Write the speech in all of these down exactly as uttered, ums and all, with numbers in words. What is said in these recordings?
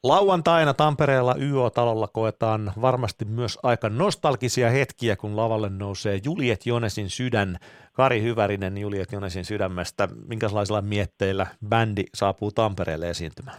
Lauantaina Tampereella Y O-talolla koetaan varmasti myös aika nostalgisia hetkiä, kun lavalle nousee Juliet Jonesin sydän. Kari Hyvärinen Juliet Jonesin sydämestä. Minkälaisilla mietteillä bändi saapuu Tampereelle esiintymään?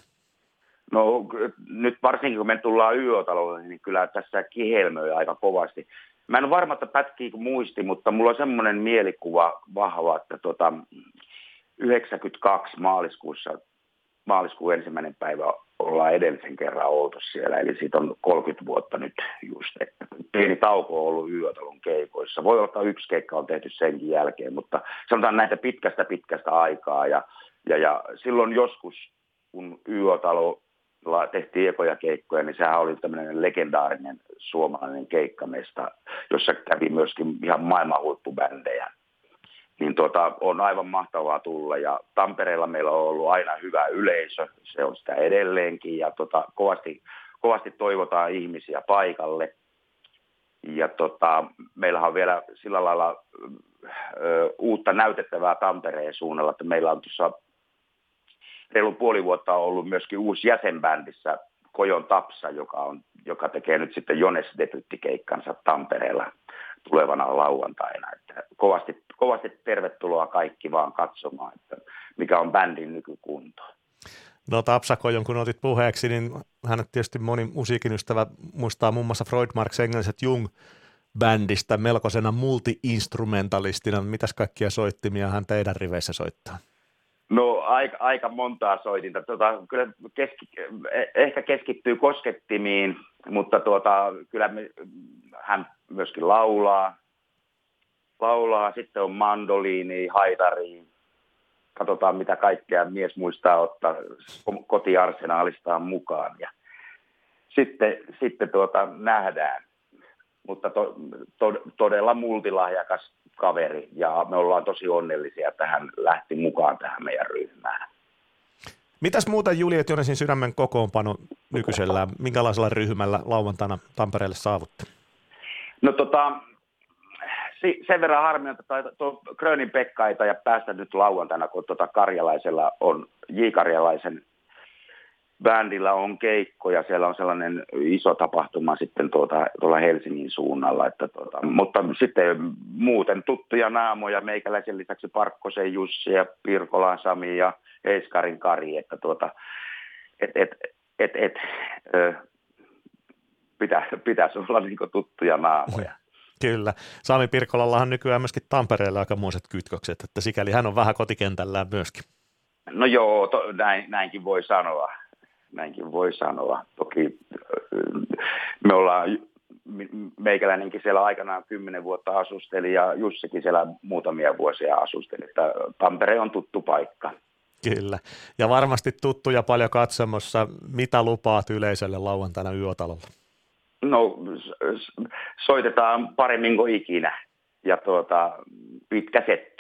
No nyt varsinkin kun me tullaan Y O-talolle, niin kyllä tässä kihelmöi aika kovasti. Mä en ole varma, että pätkiikö muisti, mutta mulla on semmoinen mielikuva vahva, että tota, yhdeksänkymmentäkaksi maaliskuussa, maaliskuun ensimmäinen päivä ollaan edellisen kerran oltu siellä, eli siitä on kolmekymmentä vuotta nyt just, että pieni tauko on ollut Y O-talon keikoissa. Voi olla, että yksi keikka on tehty senkin jälkeen, mutta sanotaan näitä pitkästä pitkästä aikaa, ja, ja, ja silloin joskus, kun Y O-talo tehtiin ekoja keikkoja, niin sehän oli tämmöinen legendaarinen suomalainen keikkamesta, jossa kävi myöskin ihan maailman huippubändejä. Niin tota, on aivan mahtavaa tulla, ja Tampereella meillä on ollut aina hyvä yleisö, se on sitä edelleenkin, ja tota, kovasti, kovasti toivotaan ihmisiä paikalle. Ja tota, meillähän on vielä sillä lailla ö, uutta näytettävää Tampereen suunnalla, että meillä on tuossa reilu puoli vuotta ollut myöskin uusi jäsenbändissä Kojon Tapsa, joka, on, joka tekee nyt sitten Jones-debyyttikeikkansa Tampereella tulevana lauantaina. Että kovasti, kovasti tervetuloa kaikki vaan katsomaan, että mikä on bändin nykykunto. No Tapsa Kojon, kun otit puheeksi, niin hänet tietysti moni musiikin ystävä muistaa muun muassa Freud, Marx, Engels et Jung bändistä melkoisena multi-instrumentalistina. Mitäs kaikkia soittimia hän teidän riveissä soittaa? No aika, aika montaa soitinta. Tota, kyllä keski, ehkä keskittyy koskettimiin, mutta tuota, kyllä me, hän myöskin laulaa. Laulaa, sitten on mandoliini, haitari. Katsotaan mitä kaikkea mies muistaa ottaa kotiarsenaalistaan mukaan. Ja sitten, sitten tuota, nähdään. Mutta to, to, todella multilahjakas kaveri, ja me ollaan tosi onnellisia, että hän lähti mukaan tähän meidän ryhmään. Mitäs muuta Juliet Jonesin sydämen kokoonpano nykyisellään? Minkälaisella ryhmällä lauantaina Tampereelle saavutte? No tota, sen verran harmi, että tuo Grönin Pekka ei taida päästä nyt lauantaina, kun tuota Karjalaisella on, J. Karjalaisen bändillä on keikkoja, siellä on sellainen iso tapahtuma sitten tuota, tuolla Helsingin suunnalla, että tuota, mutta sitten muuten tuttuja naamoja, meikäläisen lisäksi Parkkosen Jussi ja Pirkolan Sami ja Heiskarin Kari, että tuota, et, et, et, et, ö, pitä, pitäisi olla niin kuin tuttuja naamoja. Kyllä. Sami Pirkolallahan nykyään myöskin Tampereella aikamoiset kytkökset, että sikäli hän on vähän kotikentällään myöskin. No joo, to, näin, näinkin voi sanoa. Näinkin voi sanoa. Toki me ollaan, meikäläinenkin siellä aikanaan kymmenen vuotta asusteli ja Jussikin siellä muutamia vuosia asusteli, että Tampere on tuttu paikka. Kyllä. Ja varmasti tuttuja paljon katsomossa. Mitä lupaat yleisölle lauantaina Y O-talolla? No soitetaan paremmin kuin ikinä ja tuota, pitkä setti.